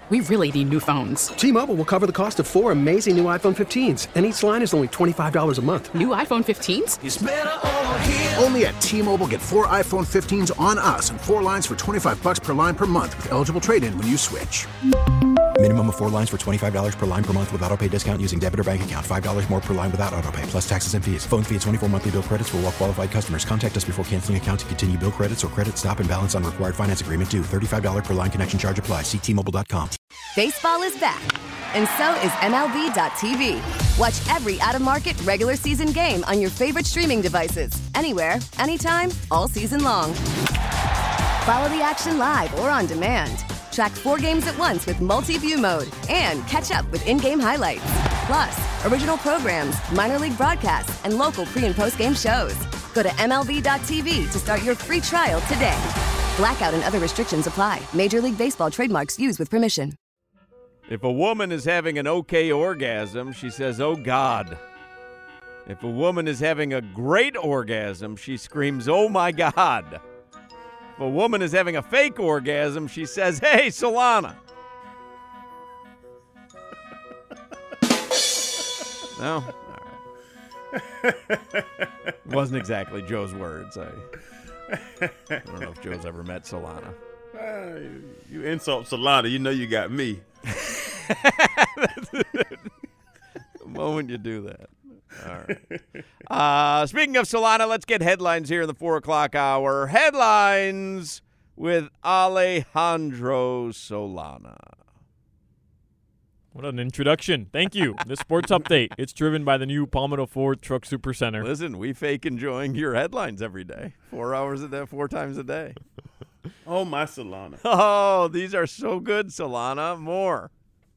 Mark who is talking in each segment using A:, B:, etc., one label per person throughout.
A: We really need new phones.
B: T-Mobile will cover the cost of 4 amazing new iPhone 15s, and each line is only $25 a month.
A: New iPhone 15s?
C: It's better over here.
D: Only at T-Mobile, get 4 iPhone 15s on us and 4 lines for $25 per line per month with eligible trade-in when you switch.
E: Minimum of 4 lines for $25 per line per month with autopay discount using debit or bank account. $5 more per line without autopay, plus taxes and fees. Phone fee at 24 monthly bill credits for well-qualified customers. Contact us before canceling account to continue bill credits or credit stop and balance on required finance agreement due. $35 per line connection charge applies. See T-Mobile.com.
F: Baseball is back, and so is MLB.tv. Watch every out-of-market regular season game on your favorite streaming devices. Anywhere, anytime, all season long. Follow the action live or on demand. Track 4 games at once with multi-view mode and catch up with in-game highlights. Plus, original programs, minor league broadcasts, and local pre- and post-game shows. Go to MLB.tv to start your free trial today. Blackout and other restrictions apply. Major League Baseball trademarks used with permission.
G: If a woman is having an okay orgasm, she says, "Oh, God." If a woman is having a great orgasm, she screams, "Oh, my God." If a woman is having a fake orgasm, she says, "Hey, Solana." No? All right. It wasn't exactly Joe's words. I don't know if Joe's ever met Solana.
H: You insult Solana, you know you got me.
G: The moment you do that. All right. Speaking of Solana, let's get headlines here in the 4 o'clock hour. Headlines with Alejandro Solana.
I: What an introduction. Thank you. The sports update. It's driven by the new Palmetto Ford Truck Supercenter.
G: Listen, we fake enjoying your headlines every day. 4 hours a day, 4 times a day.
H: Oh, my Solana.
G: Oh, these are so good, Solana. More.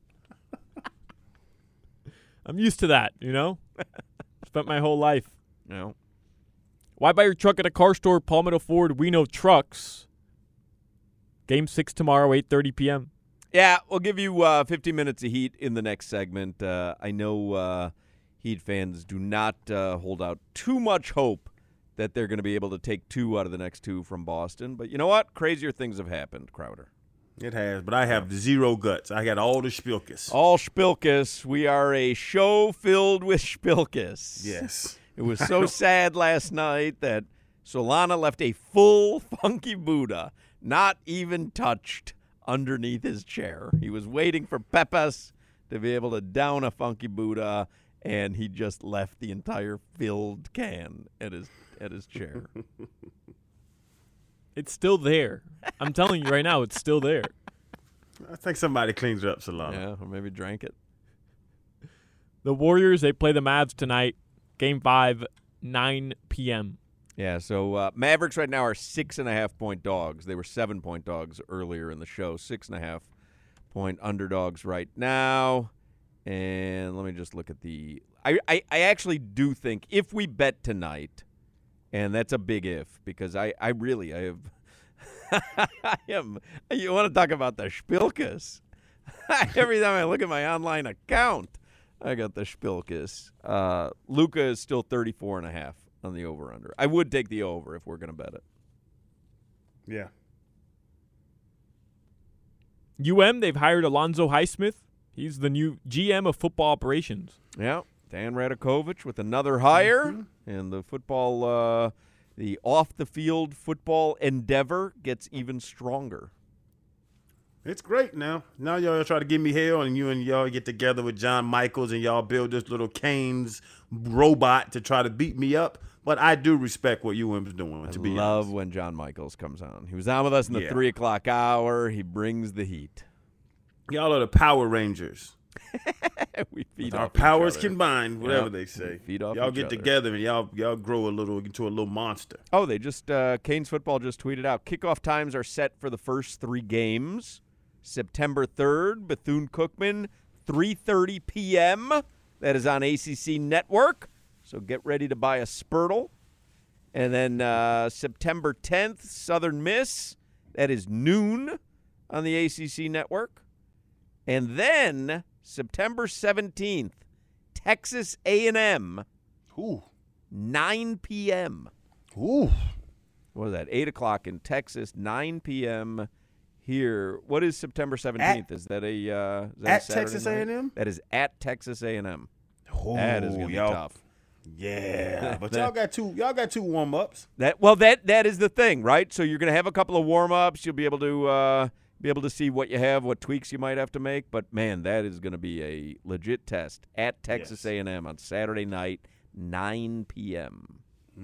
I: I'm used to that, you know? Spent my whole life.
G: No.
I: Why buy your truck at a car store? Palmetto Ford, we know trucks. Game 6 tomorrow, 8:30 p.m.
G: Yeah, we'll give you 50 minutes of heat in the next segment. I know Heat fans do not hold out too much hope that they're going to be able to take 2 out of the next 2 from Boston. But you know what? Crazier things have happened, Crowder.
H: It has, but I have zero guts. I got all the spilkus.
G: All spilkus. We are a show filled with spilkus.
H: Yes.
G: It was so sad last night that Solana left a full Funky Buddha, not even touched, underneath his chair. He was waiting for Pepas to be able to down a Funky Buddha, and he just left the entire filled can at his chair.
I: It's still there. I'm telling you right now, it's still there.
H: I think somebody cleans it up, Solana.
G: Yeah, or maybe drank it.
I: The Warriors, they play the Mavs tonight. Game 5, 9 p.m.
G: Yeah, so Mavericks right now are 6.5-point dogs. They were 7-point dogs earlier in the show. 6.5-point underdogs right now. And let me just look at the I actually do think if we bet tonight, and that's a big if, because I have you want to talk about the Spilkus. Every time I look at my online account, I got the Spilkus. Luka is still 34.5 on the over-under. I would take the over if we're going to bet it.
H: Yeah.
I: They've hired Alonzo Highsmith. He's the new GM of football operations.
G: Yeah, Dan Radakovich with another hire, and the football, the off-the-field football endeavor gets even stronger.
H: It's great now. Now y'all try to give me hell, and y'all get together with John Michaels, and y'all build this little Canes robot to try to beat me up. But I do respect what UM's doing, to be honest.
G: I love when John Michaels comes on. He was on with us in the 3 o'clock hour. He brings the heat.
H: Y'all are the Power Rangers.
G: We feed
H: Our
G: off
H: powers
G: each other.
H: combined, whatever they say.
G: Feed off
H: y'all
G: each
H: get
G: other.
H: together and y'all grow into a little monster.
G: Oh, they just Canes football just tweeted out kickoff times are set for the first 3 games. September 3rd, Bethune-Cookman, 3:30 p.m. That is on ACC Network. So get ready to buy a Spurtle. And then September 10th, Southern Miss. That is noon on the ACC Network. And then September 17th, Texas A&M.
H: Ooh.
G: 9 p.m.
H: Ooh.
G: What is that? 8 o'clock in Texas, 9 p.m. here. What is September 17th? Is that a
H: Texas
G: Saturday night?
H: A&M?
G: That is at Texas A&M.
H: Oh,
G: That is going to be tough.
H: Yeah, but y'all got two warm-ups.
G: That is the thing, right? So you're going to have a couple of warm-ups. You'll be able to see what you have, what tweaks you might have to make. But man, that is going to be a legit test at Texas A&M on Saturday night, 9 p.m.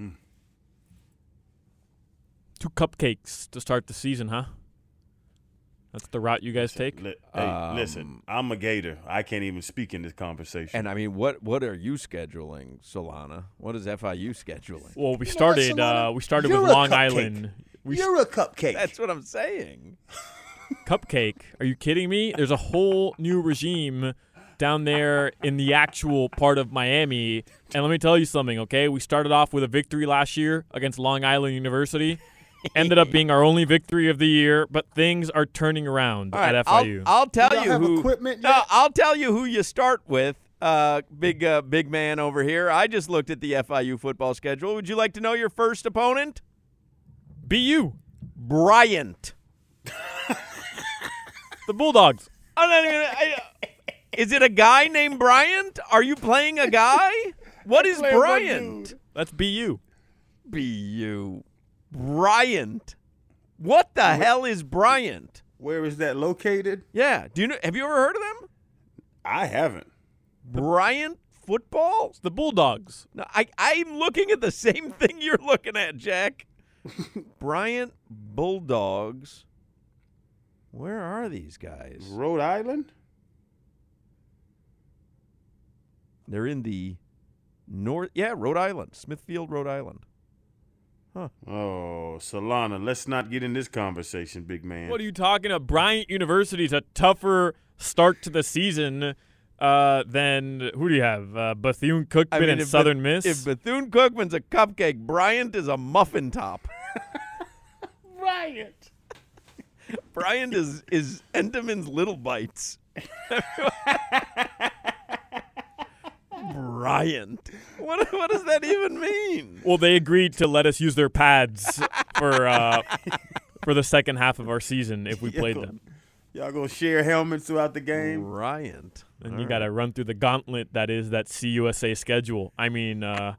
I: 2 cupcakes to start the season, huh? That's the route you guys take?
H: Listen, I'm a Gator. I can't even speak in this conversation.
G: And, I mean, what are you scheduling, Solana? What is FIU scheduling?
I: Well, we started with
H: You're a
I: Long
H: cupcake.
I: Island.
H: You're a cupcake.
G: That's what I'm saying.
I: Cupcake. Are you kidding me? There's a whole new regime down there in the actual part of Miami. And let me tell you something, okay? We started off with a victory last year against Long Island University. Ended up being our only victory of the year, but things are turning around at FIU.
G: I'll tell
H: You don't
G: you
H: have
G: who.
H: equipment
G: No,
H: yet?
G: I'll tell you who you start with. Big man over here. I just looked at the FIU football schedule. Would you like to know your first opponent?
I: BU.
G: Bryant.
I: The Bulldogs.
G: Is it a guy named Bryant? Are you playing a guy? What is
H: playing one
G: Bryant?
H: dude.
I: That's BU.
G: BU. Bryant. What the hell is Bryant?
H: Where is that located?
G: Yeah. Have you ever heard of them?
H: I haven't.
G: Bryant football?
I: It's the Bulldogs.
G: No, I'm looking at the same thing you're looking at, Jack. Bryant Bulldogs. Where are these guys?
H: Rhode Island?
G: They're in the north. Yeah, Rhode Island. Smithfield, Rhode Island. Huh.
H: Oh, Solana, let's not get in this conversation, big man.
I: What are you talking about? Bryant University's a tougher start to the season than who do you have? Bethune-Cookman and Southern Miss?
G: If Bethune-Cookman's a cupcake, Bryant is a muffin top.
H: Bryant.
G: Bryant is Entenmann's Little Bites. Bryant. What does that even mean?
I: Well, they agreed to let us use their pads for the second half of our season if we played them.
H: Y'all gonna share helmets throughout the game?
G: Bryant.
I: And you got to run through the gauntlet that is that CUSA schedule. I mean,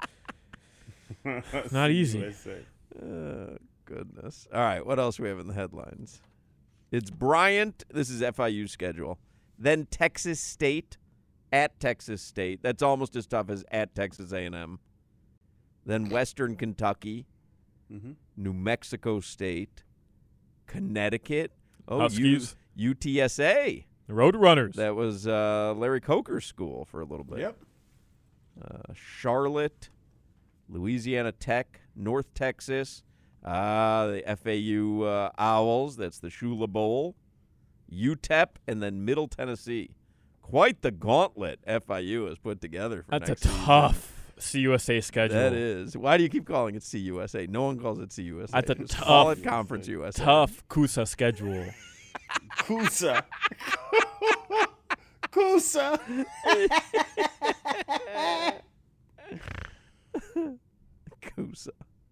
I: not easy.
H: USA.
G: Goodness. All right, what else do we have in the headlines? It's Bryant. This is FIU's schedule. Then Texas State. At Texas State. That's almost as tough as at Texas A&M. Then Western Kentucky, New Mexico State, Connecticut. Oh,
I: Huskies.
G: UTSA.
I: The Roadrunners.
G: That was Larry Coker's school for a little bit.
H: Yep.
G: Charlotte, Louisiana Tech, North Texas, the FAU Owls. That's the Shula Bowl. UTEP, and then Middle Tennessee. Quite the gauntlet FIU has put together for
I: That's
G: next
I: a tough CUSA schedule.
G: That is. Why do you keep calling it CUSA? No one calls it CUSA.
I: That's a
G: Just call
I: tough
G: it Conference USA.
I: Tough CUSA schedule.
H: Kusa. Kusa.
G: CUSA.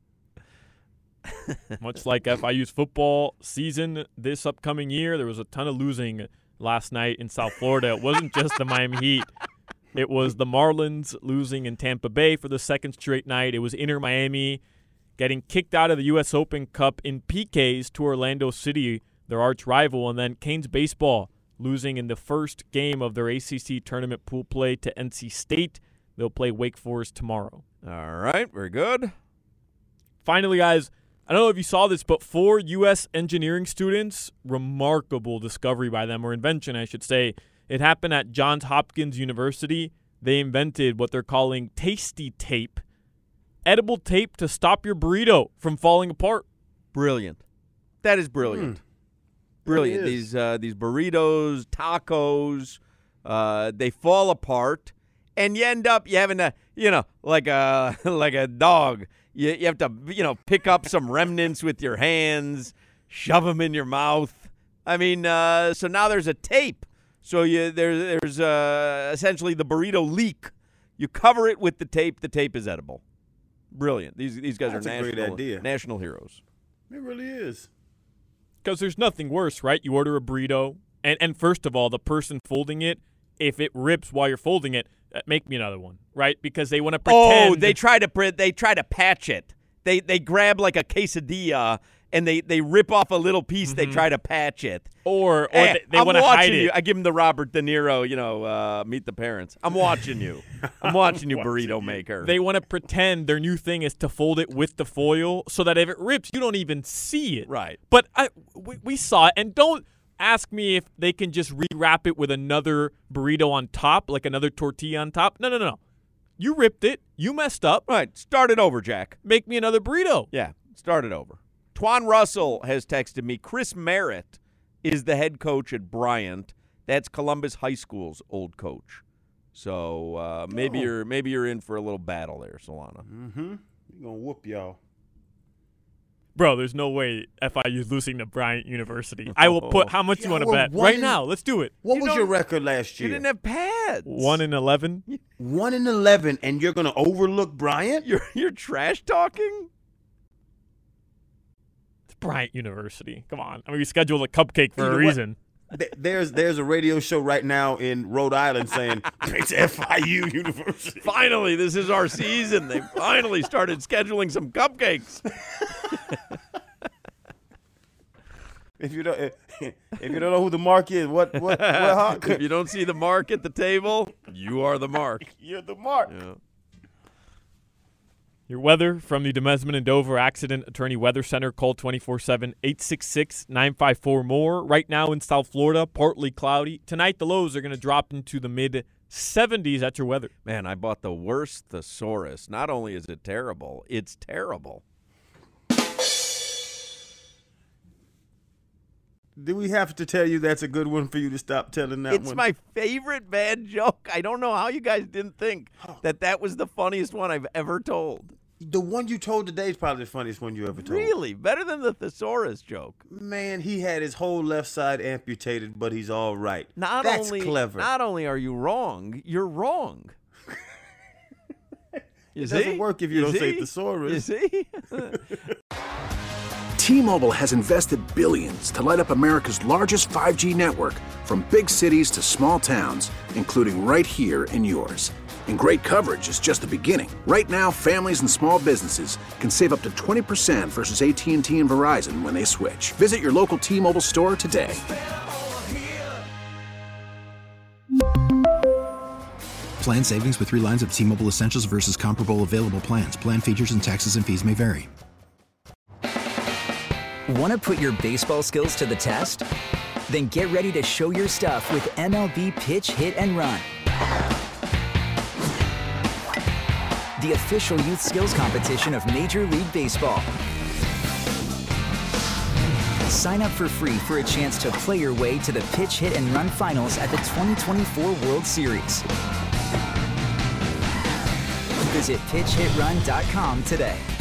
I: Much like FIU's football season this upcoming year, there was a ton of losing last night in South Florida. It wasn't just the Miami Heat. It was the Marlins losing in Tampa Bay for the second straight night. It was Inter Miami getting kicked out of the U.S. Open Cup in PKs to Orlando City, their arch rival. And then Canes baseball losing in the first game of their ACC tournament pool play to NC State. They'll play Wake Forest tomorrow.
G: All right. Very good.
I: Finally, guys, I don't know if you saw this, but 4 U.S. engineering students, remarkable discovery by them, or invention, I should say. It happened at Johns Hopkins University. They invented what they're calling Tasty Tape, edible tape to stop your burrito from falling apart.
G: Brilliant. That is brilliant. Brilliant.
H: It is.
G: These burritos, tacos, they fall apart, and you end up having to, like a dog. You have to, pick up some remnants with your hands, shove them in your mouth. I mean, so now there's a tape. So there's essentially the burrito leak. You cover it with the tape. The tape is edible. Brilliant. These guys
H: That's
G: are
H: a great idea.
G: national heroes.
H: It really is.
I: Because there's nothing worse, right? You order a burrito, and first of all, the person folding it, if it rips while you're folding it, make me another one, right? Because they want to pretend.
G: Oh, they try to patch it. They grab like a quesadilla and they rip off a little piece. They try to patch it.
I: Or they want to hide it.
G: I give them the Robert De Niro, Meet the Parents. I'm watching you. I'm watching you, burrito maker.
I: They want to pretend their new thing is to fold it with the foil so that if it rips, you don't even see it.
G: Right.
I: But we saw it, and don't ask me if they can just rewrap it with another burrito on top, like another tortilla on top. No. You ripped it. You messed up.
G: Right. Start it over, Jack.
I: Make me another burrito.
G: Yeah. Start it over. Twan Russell has texted me. Chris Merritt is the head coach at Bryant. That's Columbus High School's old coach. So maybe you're in for a little battle there, Solana.
H: Mm-hmm. You're gonna whoop y'all.
I: Bro, there's no way FIU's losing to Bryant University. I will put how much you want to bet right now. Let's do it.
H: What was your record last year?
G: You didn't have pads.
I: 1-11.
H: 1-11, and you're gonna overlook Bryant?
G: You're trash talking?
I: It's Bryant University. Come on. I mean, we scheduled a cupcake for a reason.
H: There's a radio show right now in Rhode Island saying it's FIU University.
G: Finally, this is our season. They finally started scheduling some cupcakes.
H: If you don't know who the mark is, what
G: if you don't see the mark at the table, you are the mark.
H: You're the mark.
G: Yeah.
I: Your weather from the Demesman and Dover Accident Attorney Weather Center. Call 24/7 866-954-MORE. Right now in South Florida, partly cloudy. Tonight, the lows are going to drop into the mid-70s. That's your weather.
G: Man, I bought the worst thesaurus. Not only is it terrible, it's terrible.
H: Do we have to tell you that's a good one for you to stop telling that one?
G: It's my favorite bad joke. I don't know how you guys didn't think that was the funniest one I've ever told.
H: The one you told today is probably the funniest one you ever told.
G: Really? Better than the thesaurus joke.
H: Man, he had his whole left side amputated, but he's all right.
G: That's
H: clever.
G: Not only are you wrong, you're wrong.
H: It doesn't work if you don't say thesaurus.
G: You see?
D: T-Mobile has invested billions to light up America's largest 5G network, from big cities to small towns, including right here in yours. And great coverage is just the beginning. Right now, families and small businesses can save up to 20% versus AT&T and Verizon when they switch. Visit your local T-Mobile store today.
E: Plan savings with 3 lines of T-Mobile Essentials versus comparable available plans. Plan features and taxes and fees may vary.
C: Want to put your baseball skills to the test? Then get ready to show your stuff with MLB Pitch, Hit, and Run. The official youth skills competition of Major League Baseball. Sign up for free for a chance to play your way to the Pitch, Hit, and Run finals at the 2024 World Series. Visit PitchHitRun.com today.